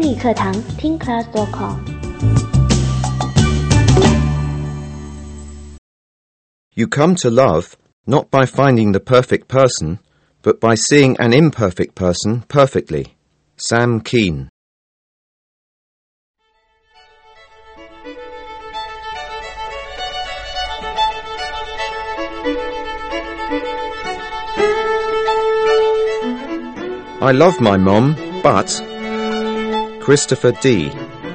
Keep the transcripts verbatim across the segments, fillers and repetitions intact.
英语课堂听 class dot com。 You come to love not by finding the perfect person, but by seeing an imperfect person perfectly. Sam Kean. I love my mom, but... Christopher D.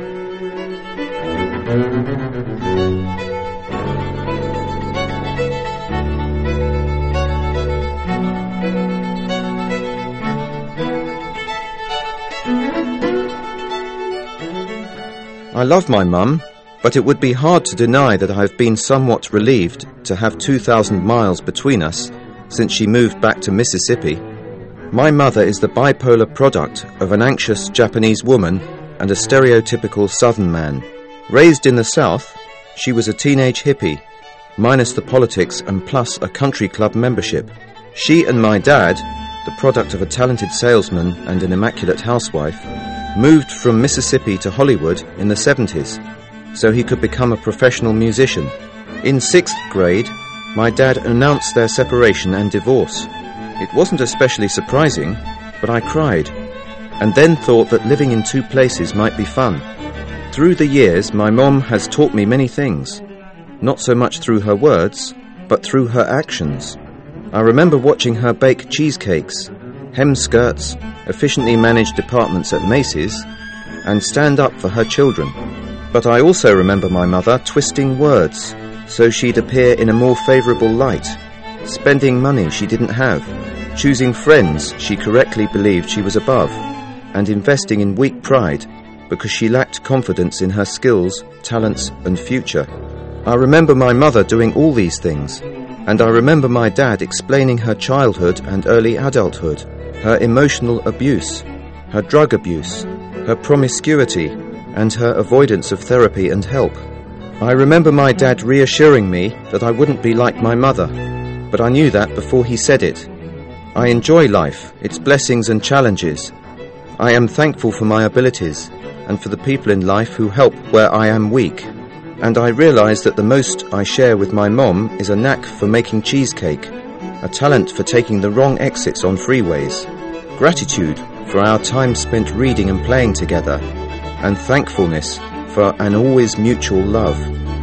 I love my mum, but it would be hard to deny that I've been somewhat relieved to have two thousand miles between us since she moved back to Mississippi. My mother is the bipolar product of an anxious Japanese woman and a stereotypical Southern man. Raised in the South, she was a teenage hippie, minus the politics and plus a country club membership. She and my dad, the product of a talented salesman and an immaculate housewife, moved from Mississippi to Hollywood in the seventies, so he could become a professional musician. In sixth grade, my dad announced their separation and divorce. It wasn't especially surprising, but I cried, and then thought that living in two places might be fun. Through the years, my mom has taught me many things, not so much through her words, but through her actions. I remember watching her bake cheesecakes, hem skirts, efficiently manage departments at Macy's, and stand up for her children. But I also remember my mother twisting words so she'd appear in a more favourable light, spending money she didn't have, choosing friends she correctly believed she was above, and investing in weak pride because she lacked confidence in her skills, talents, and future. I remember my mother doing all these things, and I remember my dad explaining her childhood and early adulthood, her emotional abuse, her drug abuse, her promiscuity, and her avoidance of therapy and help. I remember my dad reassuring me that I wouldn't be like my mother, but I knew that before he said it. I enjoy life, its blessings and challenges. I am thankful for my abilities and for the people in life who help where I am weak. And I realise that the most I share with my mom is a knack for making cheesecake, a talent for taking the wrong exits on freeways, gratitude for our time spent reading and playing together, and thankfulness for an always mutual love.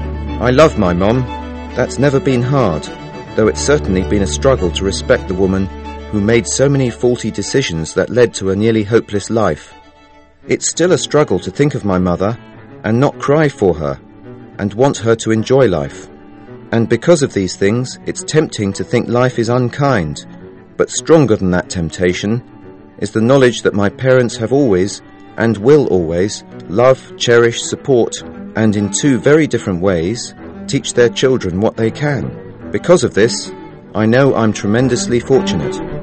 I love my mom. That's never been hard, though it's certainly been a struggle to respect the woman who made so many faulty decisions that led to a nearly hopeless life. It's still a struggle to think of my mother and not cry for her, and want her to enjoy life. And because of these things, it's tempting to think life is unkind, but stronger than that temptation is the knowledge that my parents have always, and will always, love, cherish, support, and in two very different ways, teach their children what they can. Because of this, I know I'm tremendously fortunate.